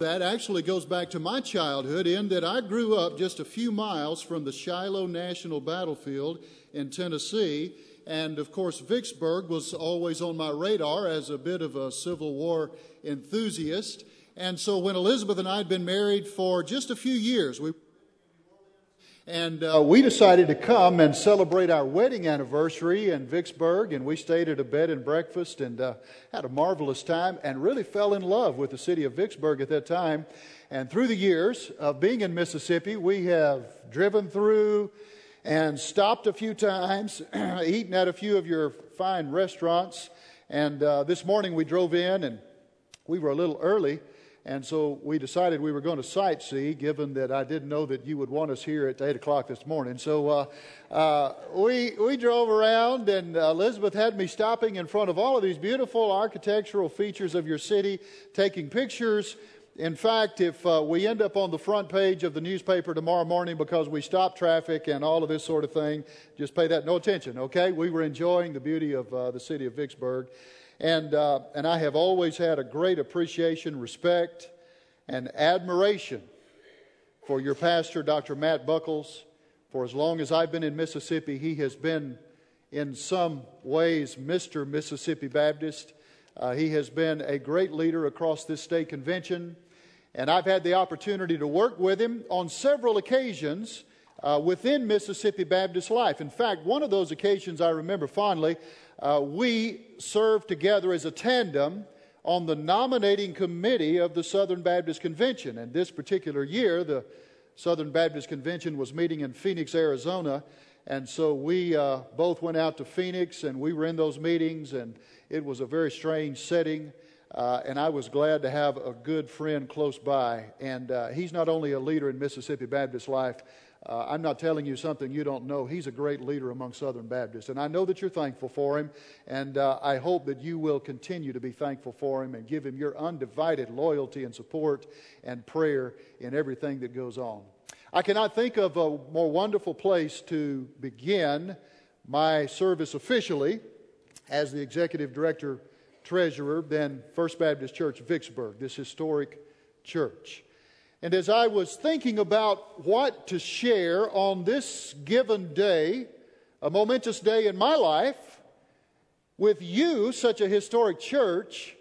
That actually goes back to my childhood in that I grew up just a few miles from the Shiloh National Battlefield in Tennessee. And of course, Vicksburg was always on my radar as a bit of a Civil War enthusiast. And so when Elizabeth and I had been married for just a few years, we decided to come and celebrate our wedding anniversary in Vicksburg, and we stayed at a bed and breakfast and had a marvelous time and really fell in love with the city of Vicksburg at that time. And through the years of being in Mississippi, we have driven through and stopped a few times, eaten at a few of your fine restaurants. And this morning we drove in and we were a little early. And so we decided we were going to sightsee, given that I didn't know that you would want us here at 8 o'clock this morning. So we drove around, and Elizabeth had me stopping in front of all of these beautiful architectural features of your city, taking pictures. In fact, if we end up on the front page of the newspaper tomorrow morning because we stopped traffic and all of this sort of thing, just pay that no attention, okay? We were enjoying the beauty of the city of Vicksburg. And I have always had a great appreciation, respect, and admiration for your pastor, Dr. Matt Buckles. For as long as I've been in Mississippi, he has been, in some ways, Mr. Mississippi Baptist. He has been a great leader across this state convention. And I've had the opportunity to work with him on several occasions within Mississippi Baptist life. In fact, one of those occasions I remember fondly. We served together as a tandem on the nominating committee of the Southern Baptist Convention. And this particular year, the Southern Baptist Convention was meeting in Phoenix, Arizona. And so we both went out to Phoenix, and we were in those meetings, and it was a very strange setting. And I was glad to have a good friend close by. And he's not only a leader in Mississippi Baptist life. I'm not telling you something you don't know. He's a great leader among Southern Baptists. And I know that you're thankful for him. And I hope that you will continue to be thankful for him and give him your undivided loyalty and support and prayer in everything that goes on. I cannot think of a more wonderful place to begin my service officially as the Executive Director Treasurer than First Baptist Church Vicksburg, this historic church. And as I was thinking about what to share on this given day, a momentous day in my life, with you, such a historic church,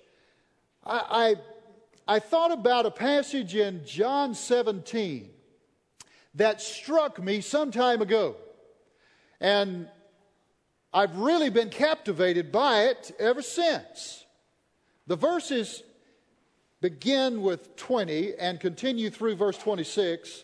I thought about a passage in John 17 that struck me some time ago. And I've really been captivated by it ever since. The verses begin with 20 and continue through verse 26.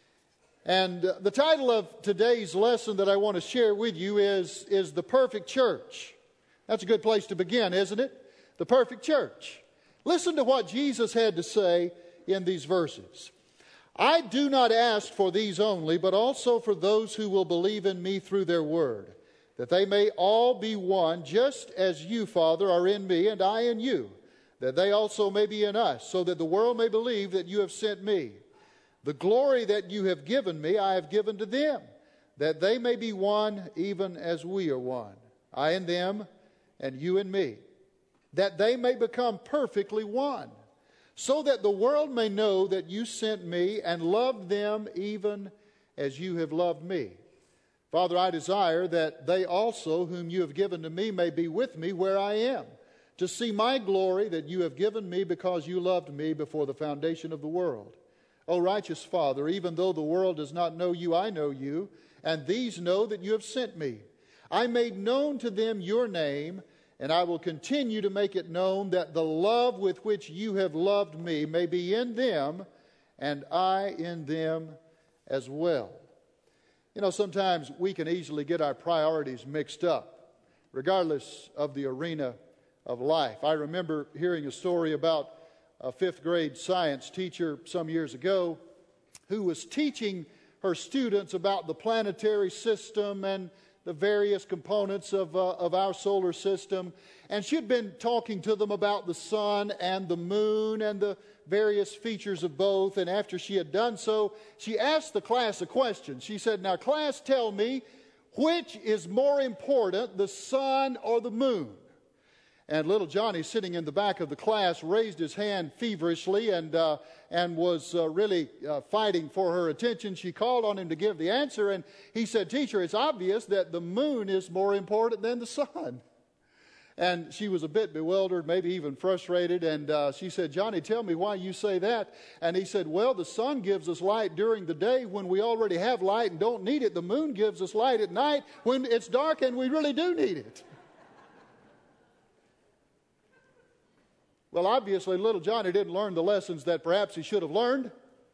And the title of today's lesson that I want to share with you is The Perfect Church. That's a good place to begin, isn't it? The perfect church. Listen to what Jesus had to say in these verses. I do not ask for these only, but also for those who will believe in me through their word, that they may all be one, just as you, Father, are in me and I in you, that they also may be in us, so that the world may believe that you have sent me. The glory that you have given me, I have given to them, that they may be one even as we are one. I in them, and you in me, that they may become perfectly one, so that the world may know that you sent me and loved them even as you have loved me. Father, I desire that they also, whom you have given to me, may be with me where I am, to see my glory that you have given me because you loved me before the foundation of the world. O righteous Father, even though the world does not know you, I know you, and these know that you have sent me. I made known to them your name, and I will continue to make it known, that the love with which you have loved me may be in them, and I in them as well. You know, sometimes we can easily get our priorities mixed up, regardless of the arena of life. I remember hearing a story about a fifth grade science teacher some years ago who was teaching her students about the planetary system and the various components of our solar system. And she had been talking to them about the sun and the moon and the various features of both. And after she had done so, she asked the class a question. She said, "Now, class, tell me, which is more important, the sun or the moon?" And little Johnny, sitting in the back of the class, raised his hand feverishly and was really fighting for her attention. She called on him to give the answer, and he said, "Teacher, it's obvious that the moon is more important than the sun." And she was a bit bewildered, maybe even frustrated, and she said, "Johnny, tell me why you say that." And he said, "Well, the sun gives us light during the day when we already have light and don't need it. The moon gives us light at night when it's dark and we really do need it." Well, obviously, little Johnny didn't learn the lessons that perhaps he should have learned.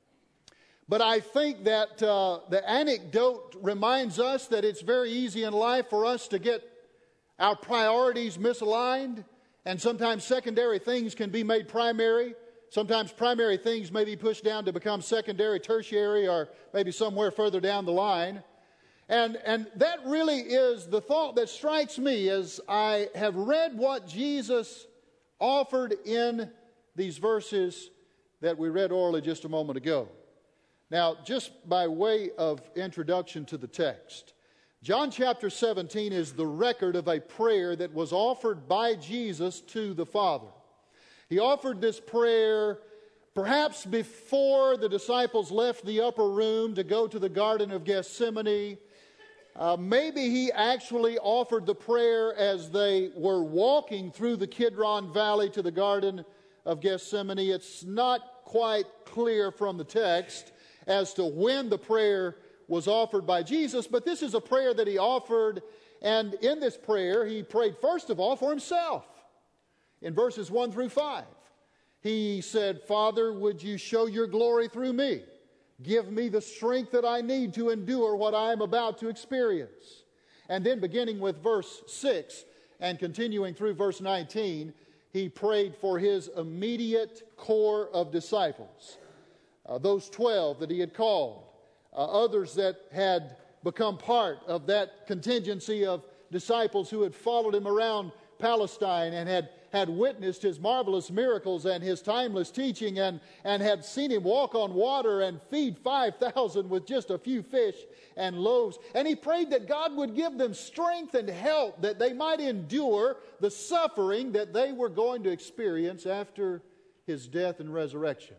But I think that the anecdote reminds us that it's very easy in life for us to get our priorities misaligned. And sometimes secondary things can be made primary. Sometimes primary things may be pushed down to become secondary, tertiary, or maybe somewhere further down the line. And that really is the thought that strikes me as I have read what Jesus offered in these verses that we read orally just a moment ago. Now, just by way of introduction to the text, John chapter 17 is the record of a prayer that was offered by Jesus to the Father. He offered this prayer perhaps before the disciples left the upper room to go to the Garden of Gethsemane. Maybe he actually offered the prayer as they were walking through the Kidron Valley to the Garden of Gethsemane. It's not quite clear from the text as to when the prayer was offered by Jesus, but this is a prayer that he offered, and in this prayer he prayed first of all for himself. In verses 1 through 5, he said, "Father, would you show your glory through me? Give me the strength that I need to endure what I am about to experience." And then beginning with verse 6 and continuing through verse 19, he prayed for his immediate core of disciples, those 12 that he had called, others that had become part of that contingency of disciples who had followed him around Palestine and had witnessed his marvelous miracles and his timeless teaching and had seen him walk on water and feed 5,000 with just a few fish and loaves. And he prayed that God would give them strength and help that they might endure the suffering that they were going to experience after his death and resurrection.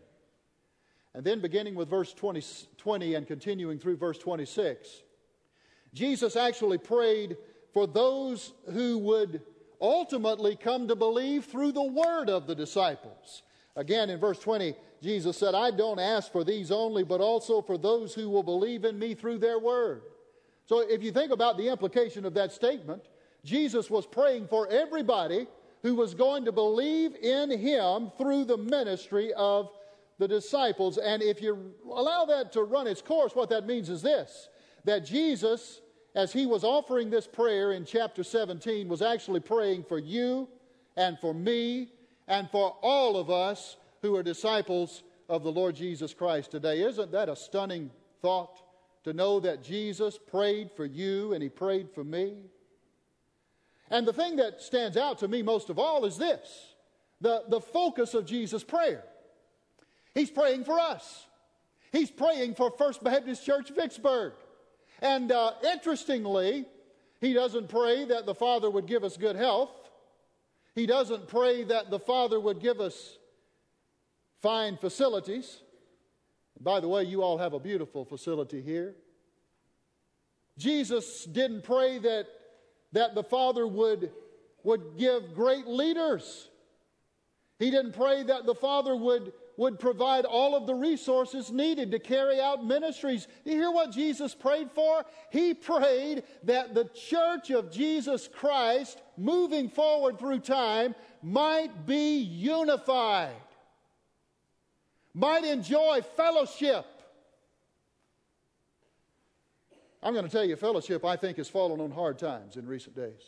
And then beginning with verse 20 and continuing through verse 26, Jesus actually prayed for those who would ultimately come to believe through the word of the disciples. Again, in verse 20, Jesus said, "I don't ask for these only, but also for those who will believe in me through their word." So if you think about the implication of that statement, Jesus was praying for everybody who was going to believe in him through the ministry of the disciples. And if you allow that to run its course, what that means is this, that Jesus, as he was offering this prayer in chapter 17, was actually praying for you and for me and for all of us who are disciples of the Lord Jesus Christ today. Isn't that a stunning thought, to know that Jesus prayed for you and he prayed for me? And the thing that stands out to me most of all is this, the focus of Jesus' prayer. He's praying for us. He's praying for First Baptist Church Vicksburg. And interestingly, he doesn't pray that the Father would give us good health. He doesn't pray that the Father would give us fine facilities. By the way, you all have a beautiful facility here. Jesus didn't pray that the Father would give great leaders. He didn't pray that the Father would provide all of the resources needed to carry out ministries. You hear what Jesus prayed for? He prayed that the church of Jesus Christ, moving forward through time, might be unified, might enjoy fellowship. I'm going to tell you, fellowship, I think, has fallen on hard times in recent days.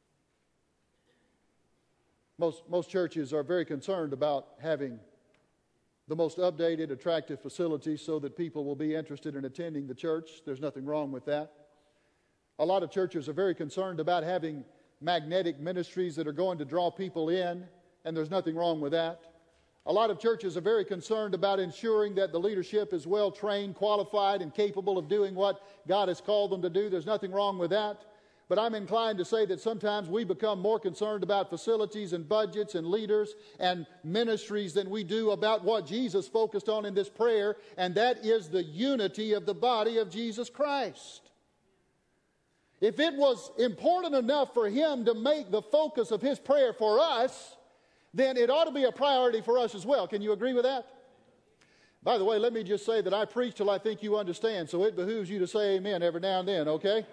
Most churches are very concerned about having the most updated, attractive facilities so that people will be interested in attending the church. There's nothing wrong with that. A lot of churches are very concerned about having magnetic ministries that are going to draw people in, and there's nothing wrong with that. A lot of churches are very concerned about ensuring that the leadership is well trained, qualified, and capable of doing what God has called them to do. There's nothing wrong with that. but I'm inclined to say that sometimes we become more concerned about facilities and budgets and leaders and ministries than we do about what Jesus focused on in this prayer, and that is the unity of the body of Jesus Christ. If it was important enough for him to make the focus of his prayer for us, then it ought to be a priority for us as well. Can you agree with that? By the way, let me just say that I preach till I think you understand, so it behooves you to say amen every now and then, okay?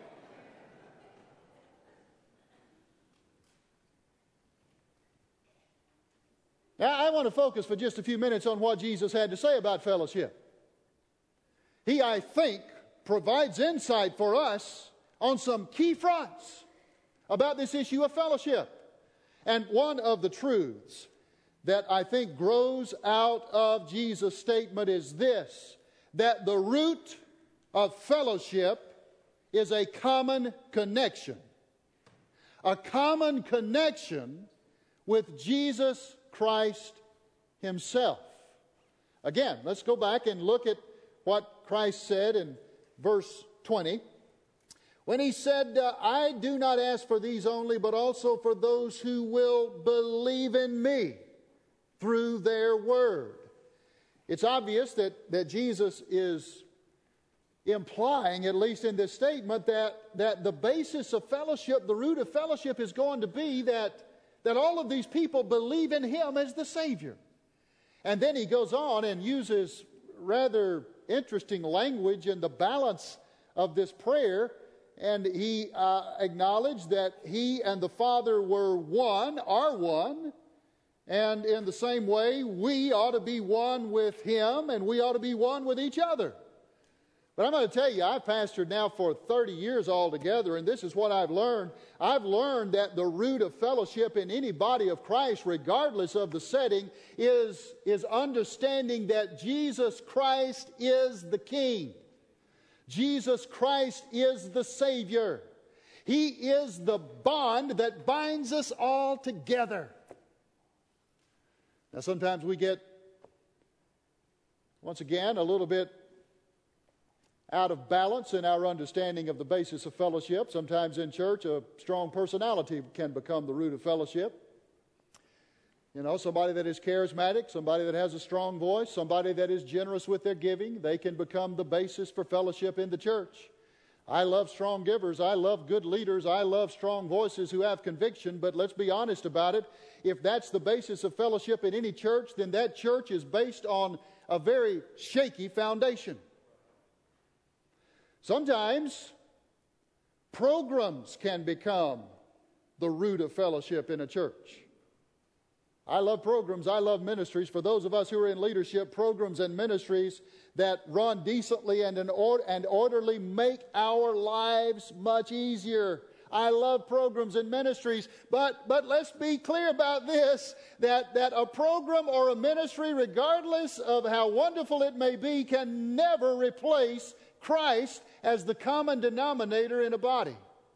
Now, I want to focus for just a few minutes on what Jesus had to say about fellowship. He, I think, provides insight for us on some key fronts about this issue of fellowship. And one of the truths that I think grows out of Jesus' statement is this, that the root of fellowship is a common connection. A common connection with Jesus Christ himself. Again, let's go back and look at what Christ said in verse 20. When he said, I do not ask for these only, but also for those who will believe in me through their word. It's obvious that Jesus is implying, at least in this statement, that the basis of fellowship, the root of fellowship is going to be that all of these people believe in him as the Savior. And then he goes on and uses rather interesting language in the balance of this prayer. And he acknowledged that he and the Father were one, are one. And in the same way, we ought to be one with him and we ought to be one with each other. But I'm going to tell you, I've pastored now for 30 years altogether, and this is what I've learned. I've learned that the root of fellowship in any body of Christ, regardless of the setting, is understanding that Jesus Christ is the King. Jesus Christ is the Savior. He is the bond that binds us all together. Now, sometimes we get, once again, a little bit out of balance in our understanding of the basis of fellowship. Sometimes in church, a strong personality can become the root of fellowship. You know, somebody that is charismatic, somebody that has a strong voice, somebody that is generous with their giving, they can become the basis for fellowship in the church. I love strong givers. I love good leaders. I love strong voices who have conviction. But let's be honest about it. If that's the basis of fellowship in any church, then that church is based on a very shaky foundation. Sometimes programs can become the root of fellowship in a church. I love programs. I love ministries. For those of us who are in leadership, programs and ministries that run decently and orderly make our lives much easier. I love programs and ministries, but let's be clear about this, that a program or a ministry, regardless of how wonderful it may be, can never replace Christ as the common denominator in a body.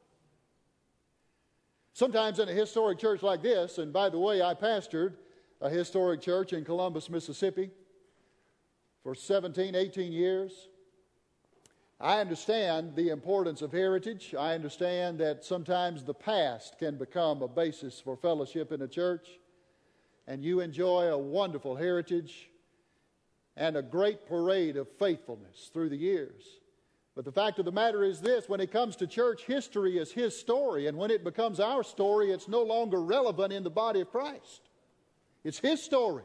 Sometimes in a historic church like this, and by the way, I pastored a historic church in Columbus, Mississippi for 17, 18 years. I understand the importance of heritage. I understand that sometimes the past can become a basis for fellowship in a church, and you enjoy a wonderful heritage and a great parade of faithfulness through the years. But the fact of the matter is this: when it comes to church, history is his story, and when it becomes our story, it's no longer relevant in the body of Christ. It's his story.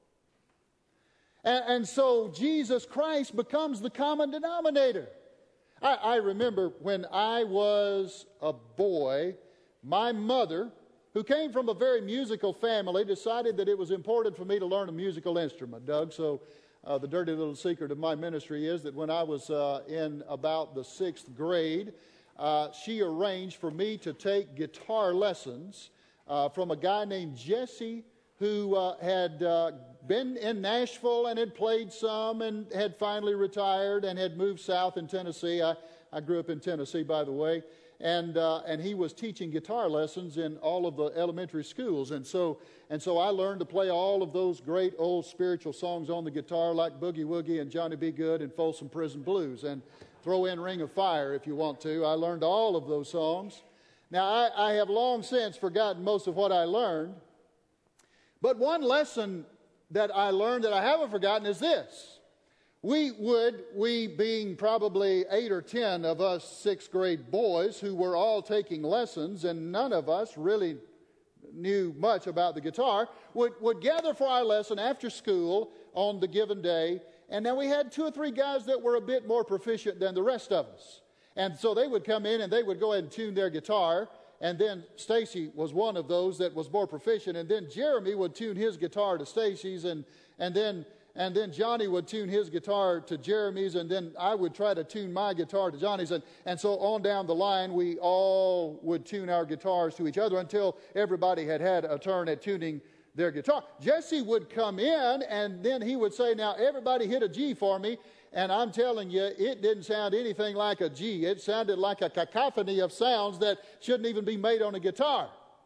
And so Jesus Christ becomes the common denominator. I remember when I was a boy, my mother, who came from a very musical family, decided that it was important for me to learn a musical instrument, Doug. So the dirty little secret of my ministry is that when I was in about the 6th grade, she arranged for me to take guitar lessons from a guy named Jesse, who had been in Nashville and had played some and had finally retired and had moved south in Tennessee. I grew up in Tennessee, by the way. And he was teaching guitar lessons in all of the elementary schools. And so I learned to play all of those great old spiritual songs on the guitar, like Boogie Woogie and Johnny B. Good and Folsom Prison Blues. And throw in Ring of Fire if you want to. I learned all of those songs. Now, I have long since forgotten most of what I learned, but one lesson that I learned that I haven't forgotten is this. We being probably 8 or 10 of us sixth grade boys who were all taking lessons, and none of us really knew much about the guitar, would gather for our lesson after school on the given day. And now we had 2 or 3 guys that were a bit more proficient than the rest of us. And so they would come in and they would go ahead and tune their guitar. And then Stacy was one of those that was more proficient. And then Jeremy would tune his guitar to Stacy's. And then Johnny would tune his guitar to Jeremy's. And then I would try to tune my guitar to Johnny's. And so on down the line, we all would tune our guitars to each other until everybody had had a turn at tuning their guitar. Jesse would come in and then he would say, now everybody hit a G for me. And I'm telling you, it didn't sound anything like a G. It sounded like a cacophony of sounds that shouldn't even be made on a guitar.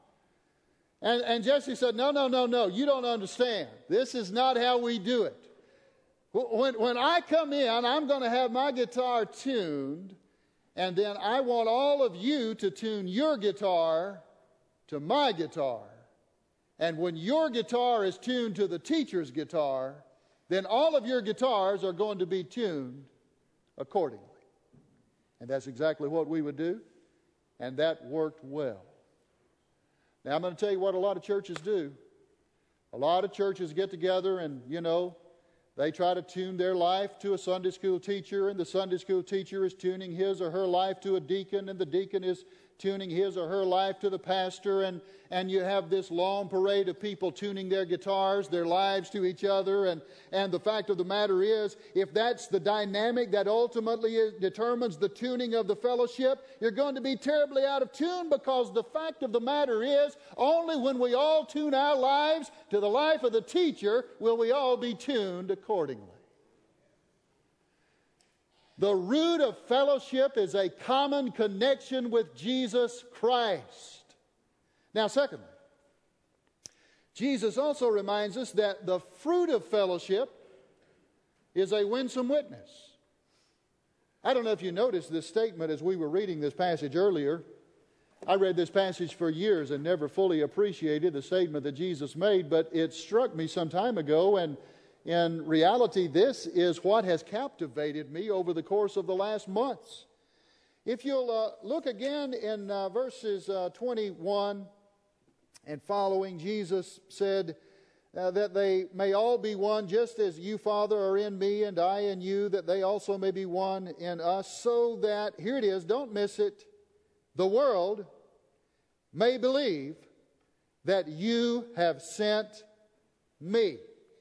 And Jesse said, no, you don't understand. This is not how we do it. When I come in, I'm going to have my guitar tuned, and then I want all of you to tune your guitar to my guitar. And when your guitar is tuned to the teacher's guitar, then all of your guitars are going to be tuned accordingly. And that's exactly what we would do, and that worked well. Now, I'm going to tell you what a lot of churches do. A lot of churches get together and, they try to tune their life to a Sunday school teacher, and the Sunday school teacher is tuning his or her life to a deacon, and the deacon is tuning his or her life to the pastor, and you have this long parade of people tuning their guitars, their lives to each other, and the fact of the matter is, if that's the dynamic that ultimately determines the tuning of the fellowship, you're going to be terribly out of tune, because the fact of the matter is, only when we all tune our lives to the life of the teacher will we all be tuned accordingly. The root of fellowship is a common connection with Jesus Christ. Now, secondly, Jesus also reminds us that the fruit of fellowship is a winsome witness. I don't know if you noticed this statement as we were reading this passage earlier. I read this passage for years and never fully appreciated the statement that Jesus made, but it struck me some time ago, and in reality, this is what has captivated me over the course of the last months. If you'll look again in verses 21 and following, Jesus said that they may all be one, just as you, Father, are in me and I in you, that they also may be one in us, so that, here it is, don't miss it, the world may believe that you have sent me.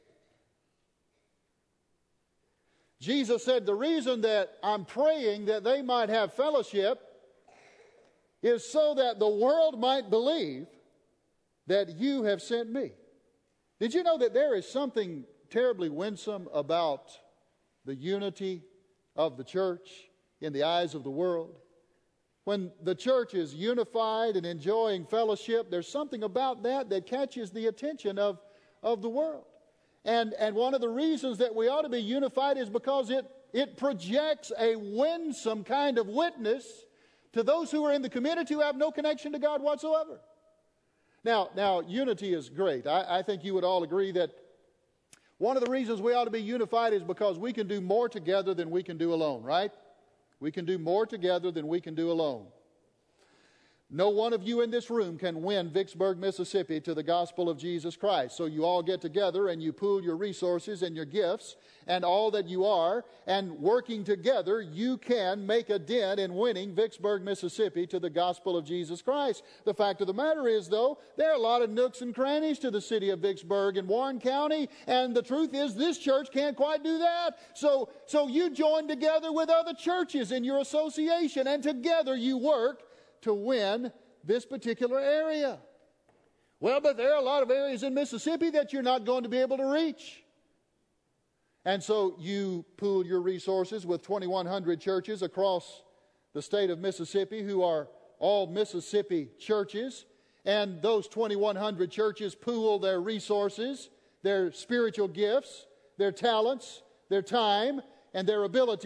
Jesus said, the reason that I'm praying that they might have fellowship is so that the world might believe that you have sent me. Did you know that there is something terribly winsome about the unity of the church in the eyes of the world? When the church is unified and enjoying fellowship, there's something about that catches the attention of the world. And one of the reasons that we ought to be unified is because it projects a winsome kind of witness to those who are in the community who have no connection to God whatsoever. Now, unity is great. I think you would all agree that one of the reasons we ought to be unified is because we can do more together than we can do alone, right? We can do more together than we can do alone. No one of you in this room can win Vicksburg, Mississippi to the gospel of Jesus Christ. So you all get together and you pool your resources and your gifts and all that you are, and working together, you can make a dent in winning Vicksburg, Mississippi to the gospel of Jesus Christ. The fact of the matter is, though, there are a lot of nooks and crannies to the city of Vicksburg and Warren County, and the truth is this church can't quite do that. So you join together with other churches in your association, and together you work to win this particular area. Well, but there are a lot of areas in Mississippi that you're not going to be able to reach. And so you pool your resources with 2,100 churches across the state of Mississippi who are all Mississippi churches. And those 2,100 churches pool their resources, their spiritual gifts, their talents, their time, and their abilities.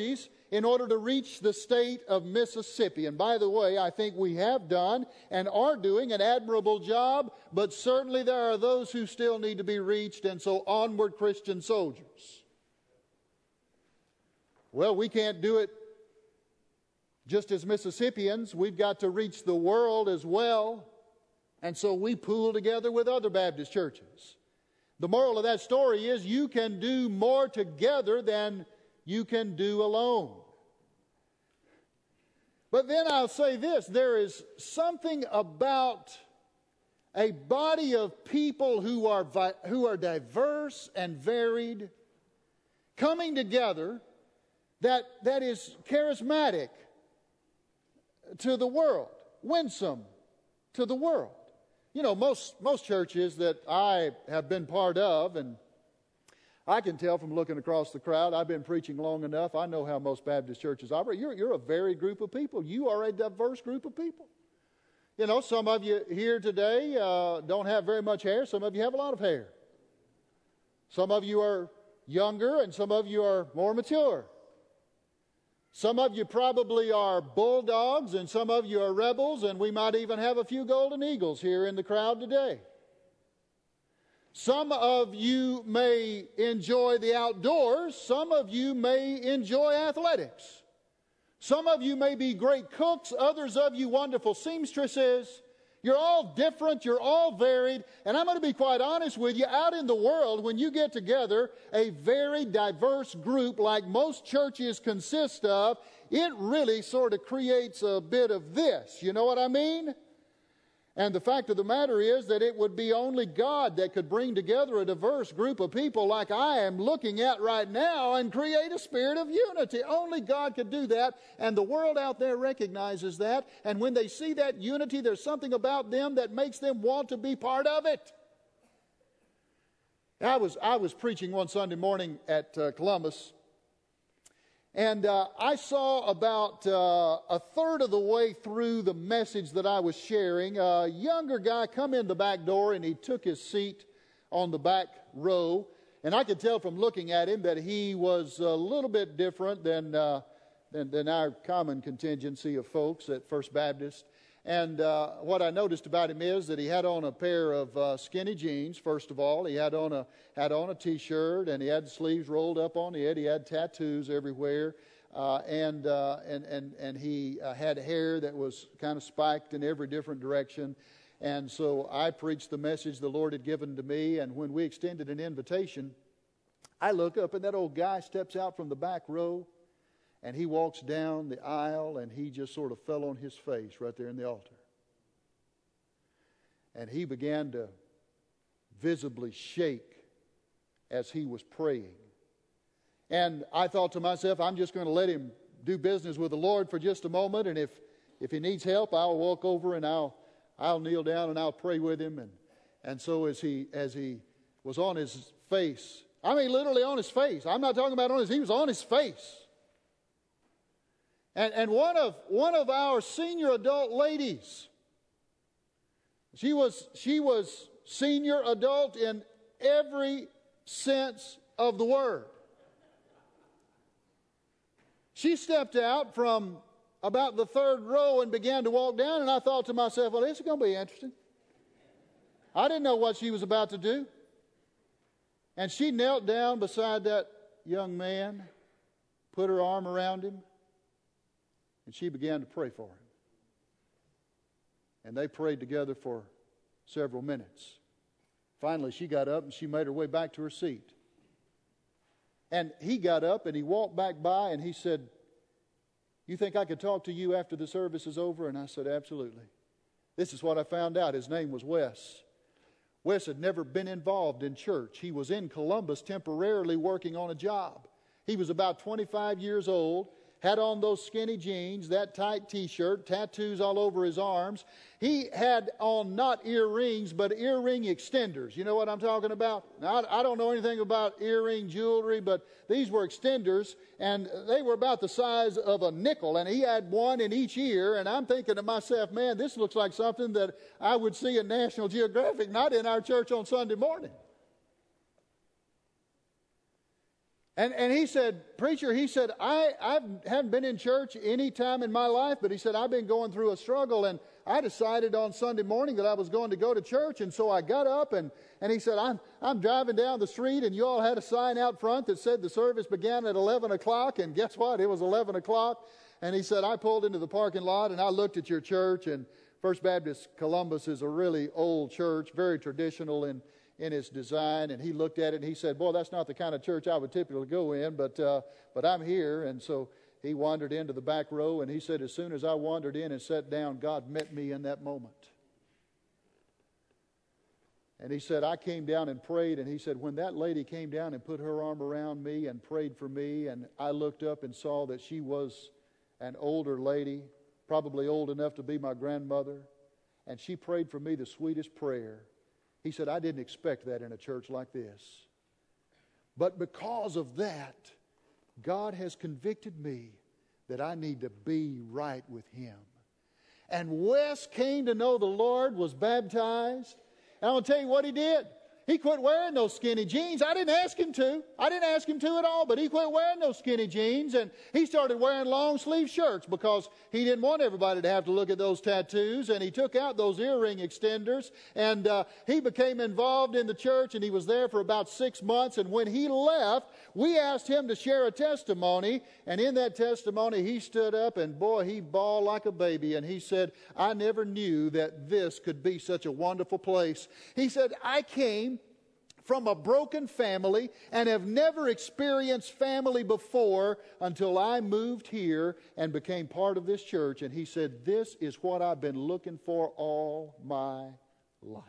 in order to reach the state of Mississippi. And by the way, I think we have done and are doing an admirable job, but certainly there are those who still need to be reached, and so onward, Christian soldiers. Well, we can't do it just as Mississippians. We've got to reach the world as well, and so we pool together with other Baptist churches. The moral of that story is you can do more together than you can do alone. But then I'll say this, there is something about a body of people who are diverse and varied, coming together, that is charismatic to the world, winsome to the world. You know, most churches that I have been part of, and I can tell from looking across the crowd, I've been preaching long enough, I know how most Baptist churches operate. You're a varied group of people. You are a diverse group of people. You know, some of you here today don't have very much hair. Some of you have a lot of hair. Some of you are younger, and some of you are more mature. Some of you probably are bulldogs, and some of you are rebels, and we might even have a few golden eagles here in the crowd today. Some of you may enjoy the outdoors. Some of you may enjoy athletics. Some of you may be great cooks. Others of you wonderful seamstresses. You're all different. You're all varied. And I'm going to be quite honest with you. Out in the world, when you get together a very diverse group like most churches consist of, it really sort of creates a bit of this. You know what I mean? And the fact of the matter is that it would be only God that could bring together a diverse group of people like I am looking at right now and create a spirit of unity. Only God could do that, and the world out there recognizes that. And when they see that unity, there's something about them that makes them want to be part of it. I was preaching one Sunday morning at Columbus, and I saw about a third of the way through the message that I was sharing, a younger guy come in the back door, and he took his seat on the back row. And I could tell from looking at him that he was a little bit different than our common contingency of folks at First Baptist. And what I noticed about him is that he had on a pair of skinny jeans, first of all. He had on a T-shirt, and he had the sleeves rolled up on it. He had tattoos everywhere. And he had hair that was kind of spiked in every different direction. And so I preached the message the Lord had given to me. And when we extended an invitation, I look up, and that old guy steps out from the back row. And he walks down the aisle, and he just sort of fell on his face right there in the altar. And he began to visibly shake as he was praying. And I thought to myself, I'm just going to let him do business with the Lord for just a moment, and if he needs help, I'll walk over and I'll kneel down and I'll pray with him. And so as he was on his face, I mean literally on his face. I'm not talking about he was on his face. And one of our senior adult ladies, she was senior adult in every sense of the word. She stepped out from about the third row and began to walk down, and I thought to myself, well, this is going to be interesting. I didn't know what she was about to do. And she knelt down beside that young man, put her arm around him, and she began to pray for him. And they prayed together for several minutes. Finally, she got up and she made her way back to her seat. And he got up and he walked back by and he said, "You think I could talk to you after the service is over?" And I said, "Absolutely." This is what I found out. His name was Wes. Wes had never been involved in church. He was in Columbus temporarily working on a job. He was about 25 years old. Had on those skinny jeans, that tight T-shirt, tattoos all over his arms. He had on not earrings, but earring extenders. You know what I'm talking about? Now, I don't know anything about earring jewelry, but these were extenders, and they were about the size of a nickel, and he had one in each ear, and I'm thinking to myself, man, this looks like something that I would see in National Geographic, not in our church on Sunday morning. And he said, preacher, he said, I haven't been in church any time in my life, but he said, I've been going through a struggle, and I decided on Sunday morning that I was going to go to church, and so I got up, and he said, I'm driving down the street, and you all had a sign out front that said the service began at 11 o'clock, and guess what? It was 11 o'clock, and he said, I pulled into the parking lot, and I looked at your church, and First Baptist Columbus is a really old church, very traditional in its design, and he looked at it and he said, boy, that's not the kind of church I would typically go in, but I'm here. And so he wandered into the back row, and he said, as soon as I wandered in and sat down, God met me in that moment. And he said, I came down and prayed, and he said, when that lady came down and put her arm around me and prayed for me, and I looked up and saw that she was an older lady, probably old enough to be my grandmother, and she prayed for me the sweetest prayer. He said, I didn't expect that in a church like this. But because of that, God has convicted me that I need to be right with Him. And Wes came to know the Lord, was baptized. And I'm going to tell you what he did. He quit wearing those skinny jeans. I didn't ask him to. I didn't ask him to at all, but he quit wearing those skinny jeans, and he started wearing long sleeve shirts because he didn't want everybody to have to look at those tattoos, and he took out those earring extenders, and he became involved in the church, and he was there for about 6 months, and when he left, we asked him to share a testimony, and in that testimony, he stood up, and boy, he bawled like a baby, and he said, I never knew that this could be such a wonderful place. He said, I came from a broken family and have never experienced family before until I moved here and became part of this church. And he said, this is what I've been looking for all my life.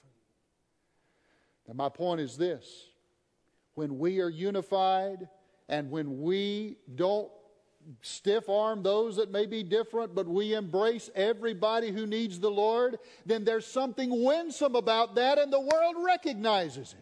And my point is this. When we are unified and when we don't stiff-arm those that may be different, but we embrace everybody who needs the Lord, then there's something winsome about that, and the world recognizes it.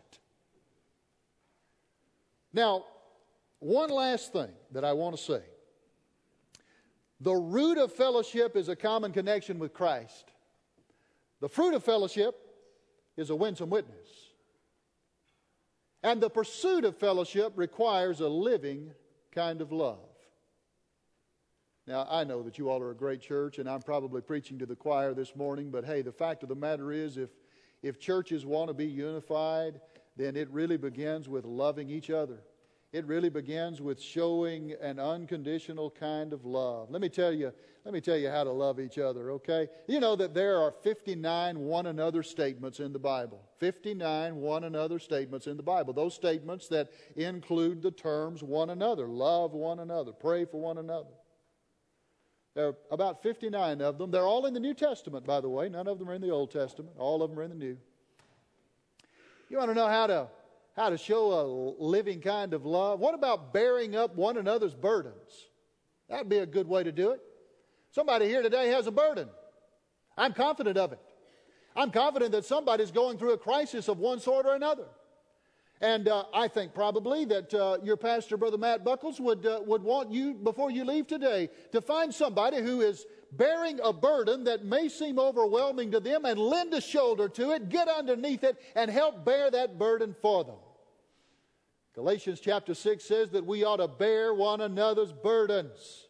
Now, one last thing that I want to say. The root of fellowship is a common connection with Christ. The fruit of fellowship is a winsome witness. And the pursuit of fellowship requires a living kind of love. Now, I know that you all are a great church, and I'm probably preaching to the choir this morning, but hey, the fact of the matter is, if churches want to be unified, then it really begins with loving each other. It really begins with showing an unconditional kind of love. Let me tell you how to love each other, okay? You know that there are 59 one another statements in the Bible. 59 one another statements in the Bible. Those statements that include the terms one another, love one another, pray for one another. There are about 59 of them. They're all in the New Testament, by the way. None of them are in the Old Testament. All of them are in the New. You want to know how to show a living kind of love? What about bearing up one another's burdens? That'd be a good way to do it. Somebody here today has a burden. I'm confident of it. I'm confident that somebody's going through a crisis of one sort or another. And I think probably that your pastor, Brother Matt Buckles, would want you, before you leave today, to find somebody who is bearing a burden that may seem overwhelming to them and lend a shoulder to it, get underneath it, and help bear that burden for them. Galatians chapter 6 says that we ought to bear one another's burdens.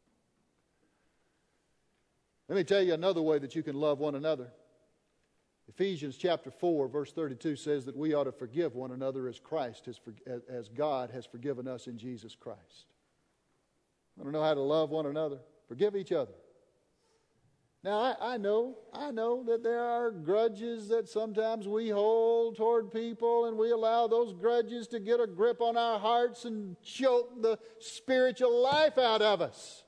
Let me tell you another way that you can love one another. Ephesians chapter 4 verse 32 says that we ought to forgive one another as God has forgiven us in Jesus Christ. I don't know how to love one another. Forgive each other. Now, I know that there are grudges that sometimes we hold toward people, and we allow those grudges to get a grip on our hearts and choke the spiritual life out of us.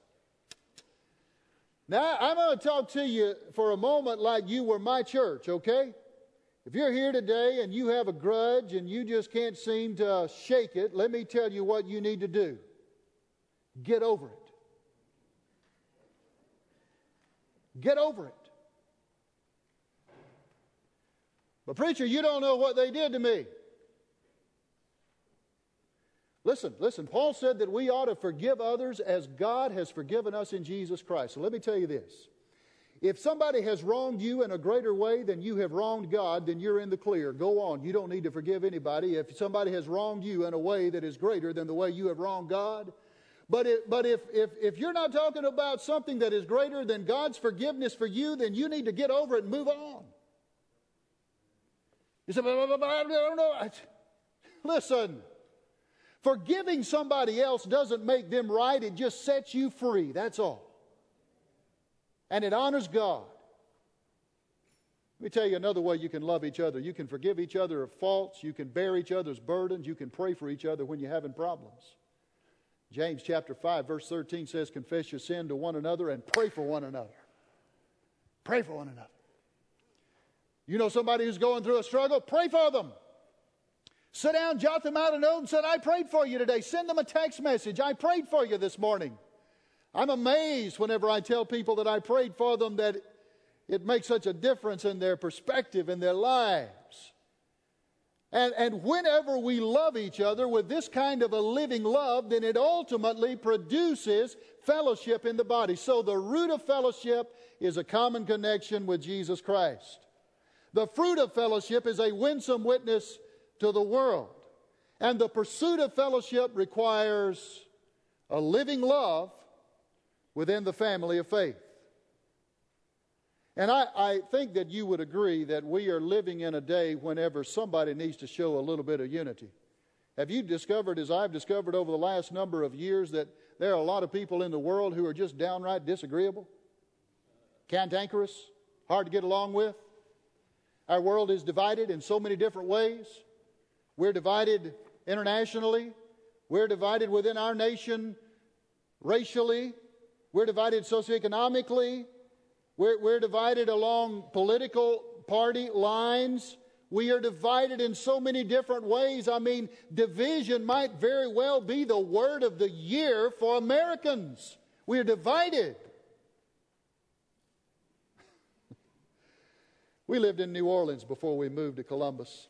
Now, I'm going to talk to you for a moment like you were my church, okay? If you're here today and you have a grudge and you just can't seem to shake it, let me tell you what you need to do. Get over it. Get over it. But preacher, you don't know what they did to me. Listen, Paul said that we ought to forgive others as God has forgiven us in Jesus Christ. So let me tell you this. If somebody has wronged you in a greater way than you have wronged God, then you're in the clear. Go on. You don't need to forgive anybody. If somebody has wronged you in a way that is greater than the way you have wronged God. But if you're not talking about something that is greater than God's forgiveness for you, then you need to get over it and move on. You say, but I don't know. Listen, forgiving somebody else doesn't make them right. It just sets you free. That's all. And it honors God. Let me tell you another way you can love each other. You can forgive each other of faults. You can bear each other's burdens. You can pray for each other when you're having problems. James chapter 5 verse 13 says, confess your sin to one another and pray for one another. Pray for one another. You know somebody who's going through a struggle? Pray for them. Sit down, jot them out a note and say, I prayed for you today. Send them a text message. I prayed for you this morning. I'm amazed whenever I tell people that I prayed for them that it makes such a difference in their perspective, in their lives. And whenever we love each other with this kind of a living love, then it ultimately produces fellowship in the body. So the root of fellowship is a common connection with Jesus Christ. The fruit of fellowship is a winsome witness to the world. And the pursuit of fellowship requires a living love within the family of faith. And I think that you would agree that we are living in a day whenever somebody needs to show a little bit of unity. Have you discovered, as I've discovered over the last number of years, that there are a lot of people in the world who are just downright disagreeable, cantankerous, hard to get along with? Our world is divided in so many different ways. We're divided internationally. We're divided within our nation racially. We're divided socioeconomically. We're divided along political party lines. We are divided in so many different ways. I mean, division might very well be the word of the year for Americans. We are divided. We lived in New Orleans before we moved to Columbus.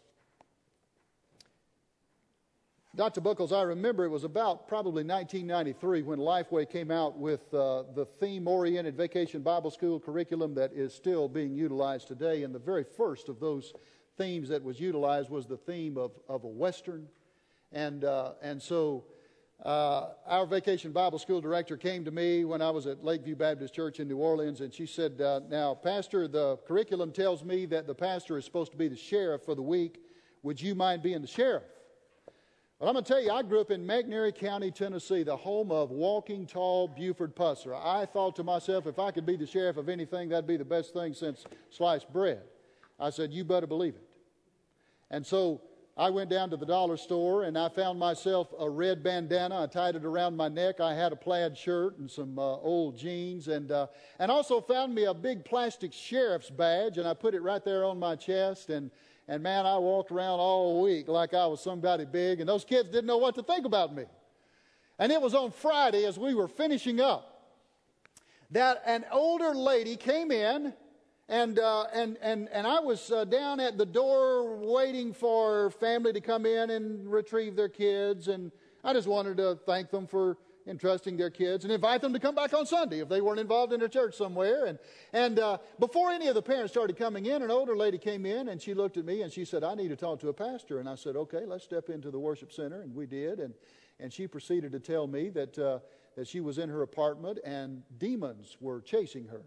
Dr. Buckles, I remember it was about probably 1993 when Lifeway came out with the theme-oriented Vacation Bible School curriculum that is still being utilized today. And the very first of those themes that was utilized was the theme of a Western. And so our Vacation Bible School director came to me when I was at Lakeview Baptist Church in New Orleans, and she said, now, Pastor, the curriculum tells me that the pastor is supposed to be the sheriff for the week. Would you mind being the sheriff? Well, I'm going to tell you, I grew up in McNairy County, Tennessee, the home of walking tall Buford Pusser. I thought to myself, if I could be the sheriff of anything, that'd be the best thing since sliced bread. I said, you better believe it. And so I went down to the dollar store and I found myself a red bandana. I tied it around my neck. I had a plaid shirt and some old jeans, and also found me a big plastic sheriff's badge, and I put it right there on my chest. And man, I walked around all week like I was somebody big, and those kids didn't know what to think about me. And it was on Friday as we were finishing up that an older lady came in, and I was down at the door waiting for family to come in and retrieve their kids, and I just wanted to thank them for entrusting their kids and invite them to come back on Sunday if they weren't involved in a church somewhere. And before any of the parents started coming in, an older lady came in and she looked at me and she said, I need to talk to a pastor. And I said, okay, let's step into the worship center. And we did. And she proceeded to tell me that she was in her apartment and demons were chasing her.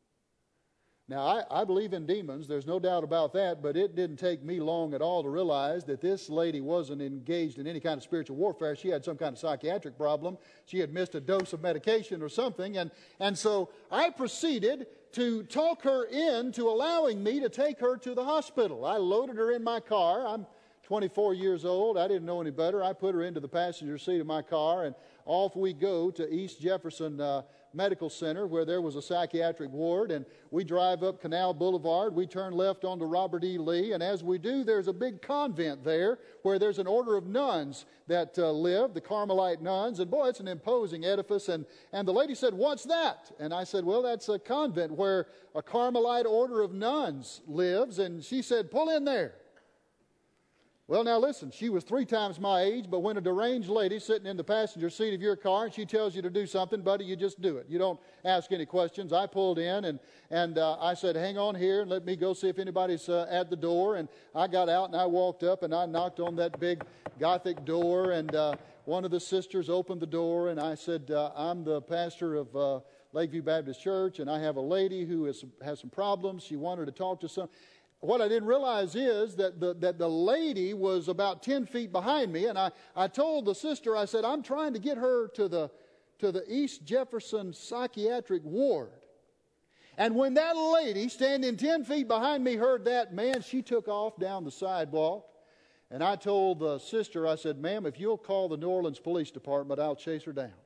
Now, I believe in demons. There's no doubt about that, but it didn't take me long at all to realize that this lady wasn't engaged in any kind of spiritual warfare. She had some kind of psychiatric problem. She had missed a dose of medication or something, and so I proceeded to talk her into allowing me to take her to the hospital. I loaded her in my car. I'm 24 years old. I didn't know any better. I put her into the passenger seat of my car, and off we go to East Jefferson Medical Center, where there was a psychiatric ward, and we drive up Canal Boulevard. We turn left onto Robert E. Lee, and as we do, there's a big convent there where there's an order of nuns that live, the Carmelite nuns, and boy, it's an imposing edifice. And the lady said, what's that? And I said, well, that's a convent where a Carmelite order of nuns lives. And she said, pull in there. Well, now listen, she was 3 times my age, but when a deranged lady sitting in the passenger seat of your car and she tells you to do something, buddy, you just do it. You don't ask any questions. I pulled in and I said, hang on here and let me go see if anybody's at the door. And I got out and I walked up and I knocked on that big Gothic door, and one of the sisters opened the door, and I said, I'm the pastor of Lakeview Baptist Church, and I have a lady who has some problems. She wanted to talk to some. What I didn't realize is that the lady was about 10 feet behind me, and I told the sister, I said, I'm trying to get her to the East Jefferson Psychiatric Ward. And when that lady standing 10 feet behind me heard that, man, she took off down the sidewalk. And I told the sister, I said, ma'am, if you'll call the New Orleans Police Department, I'll chase her down.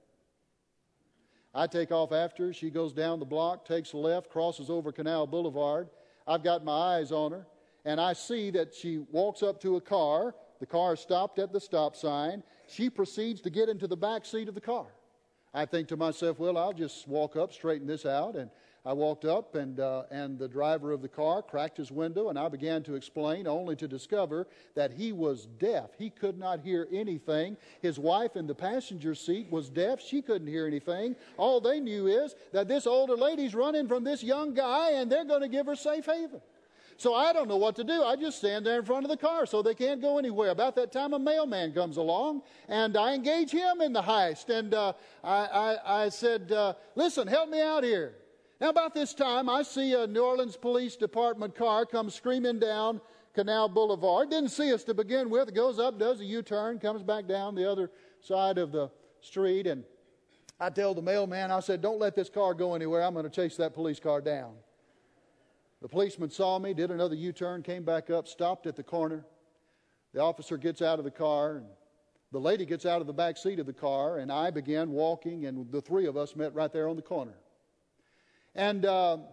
I take off after her. She goes down the block, takes a left, crosses over Canal Boulevard. I've got my eyes on her, and I see that she walks up to a car. The car is stopped at the stop sign. She proceeds to get into the back seat of the car. I think to myself, well, I'll just walk up, straighten this out. And I walked up, and the driver of the car cracked his window, and I began to explain, only to discover that he was deaf. He could not hear anything. His wife in the passenger seat was deaf. She couldn't hear anything. All they knew is that this older lady's running from this young guy, and they're going to give her safe haven. So I don't know what to do. I just stand there in front of the car so they can't go anywhere. About that time, a mailman comes along, and I engage him in the heist. And I said, listen, help me out here. Now, about this time, I see a New Orleans Police Department car come screaming down Canal Boulevard. Didn't see us to begin with. It goes up, does a U-turn, comes back down the other side of the street. And I tell the mailman, I said, don't let this car go anywhere. I'm going to chase that police car down. The policeman saw me, did another U-turn, came back up, stopped at the corner. The officer gets out of the car, and the lady gets out of the back seat of the car, and I began walking, and the 3 of us met right there on the corner. And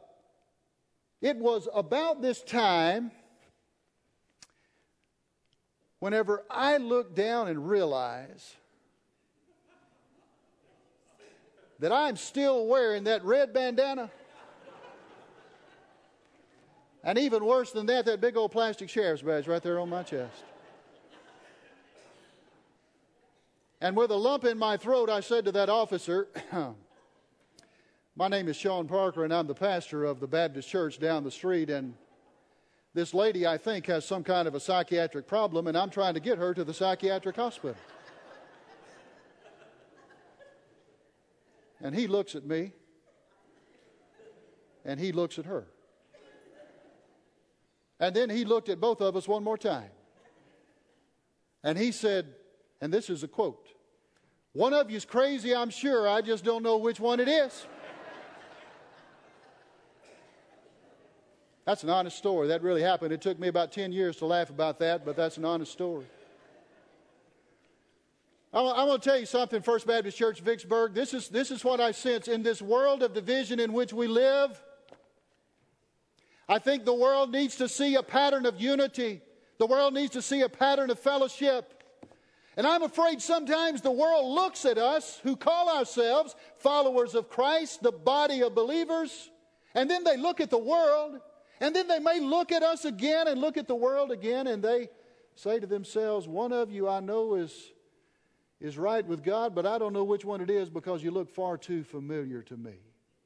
it was about this time whenever I looked down and realized that I'm still wearing that red bandana. And even worse than that, that big old plastic sheriff's badge right there on my chest. And with a lump in my throat, I said to that officer, my name is Sean Parker, and I'm the pastor of the Baptist church down the street. And this lady, I think, has some kind of a psychiatric problem, and I'm trying to get her to the psychiatric hospital. And he looks at me, and he looks at her. And then he looked at both of us one more time. And he said, and this is a quote, "One of you's crazy, I'm sure. I just don't know which one it is." That's an honest story. That really happened. It took me about 10 years to laugh about that, but that's an honest story. I'm going to tell you something, First Baptist Church, Vicksburg. This is what I sense in this world of division in which we live. I think the world needs to see a pattern of unity. The world needs to see a pattern of fellowship. And I'm afraid sometimes the world looks at us who call ourselves followers of Christ, the body of believers, and then they look at the world, and then they may look at us again and look at the world again, and they say to themselves, one of you I know is right with God, but I don't know which one it is because you look far too familiar to me.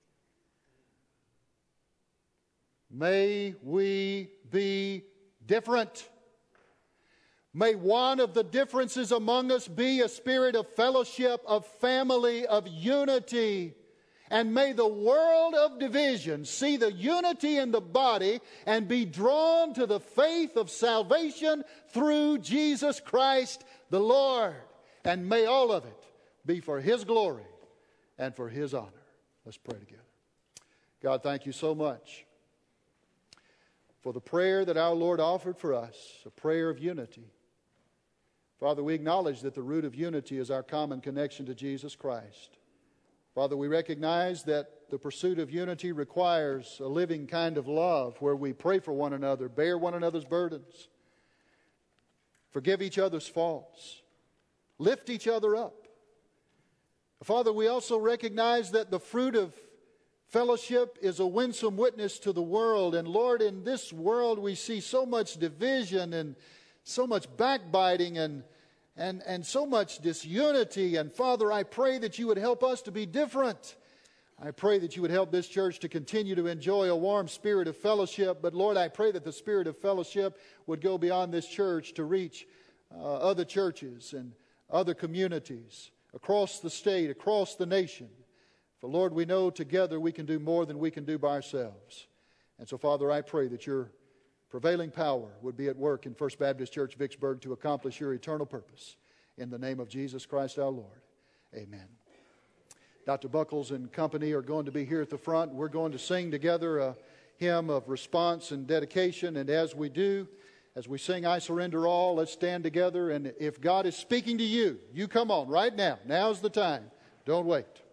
May we be different. May one of the differences among us be a spirit of fellowship, of family, of unity. And may the world of division see the unity in the body and be drawn to the faith of salvation through Jesus Christ the Lord. And may all of it be for His glory and for His honor. Let's pray together. God, thank you so much for the prayer that our Lord offered for us, a prayer of unity. Father, we acknowledge that the root of unity is our common connection to Jesus Christ. Father, we recognize that the pursuit of unity requires a living kind of love where we pray for one another, bear one another's burdens, forgive each other's faults, lift each other up. Father, we also recognize that the fruit of fellowship is a winsome witness to the world. And Lord, in this world we see so much division and so much backbiting and so much disunity. And Father, I pray that you would help us to be different. I pray that you would help this church to continue to enjoy a warm spirit of fellowship. But Lord, I pray that the spirit of fellowship would go beyond this church to reach other churches and other communities across the state, across the nation. For Lord, we know together we can do more than we can do by ourselves. And so, Father, I pray that your prevailing power would be at work in First Baptist Church, Vicksburg, to accomplish your eternal purpose. In the name of Jesus Christ our Lord. Amen. Dr. Buckles and company are going to be here at the front. We're going to sing together a hymn of response and dedication. And as we do, as we sing I Surrender All, let's stand together. And if God is speaking to you, you come on right now. Now's the time. Don't wait.